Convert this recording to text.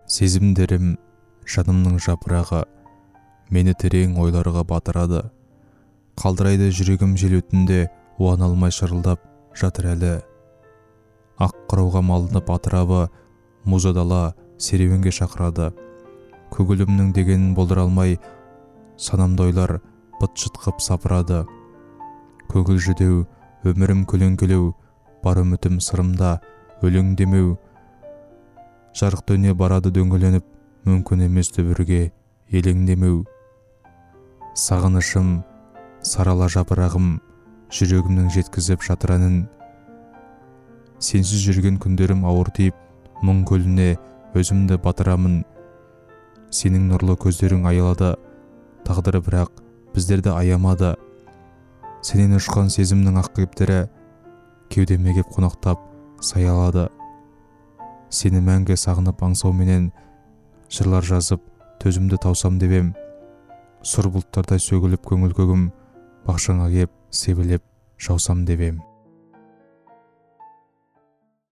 Сезімдерім жанымның жапырағы, мені терең ойларға батырады. Қалдырайды жүрегім жел өтінде, уан алмай шырылдап жатыр әлі. Ақ қырауға малынып атырабы, мұзы дала серуенге шақырады. Көгілімнің дегенін болдыра алмай, санамда ойлар быт-шыт қып сапырады. Көгіл жүдеу, өмірім көлеңкелеу, бар үмітім сырымда өлең демеу. Жарық төне барады дөңгеленіп, мүмкін емес түбірге елеңдемеу. Сағынышым, сарала жапырағым, жүрегімнің жеткізіп жатыр әнін. Сенсіз жүрген күндерім ауыр тиіп, мұң көліне өзімді батырамын. Сенің нұрлы көздерің аялады, тағдыры бірақ біздерді аямады. Сенен ұшқан сезімнің ақ кептері кеудеме кеп қонақтап саялады. Сені мәңгі сағынып аңсауменен жырлар жазып төзімді таусам деп ем. Сұр бұлттардай сөгіліп көңіл көгім, бақшаңа кеп себіліп жаусам деп ем.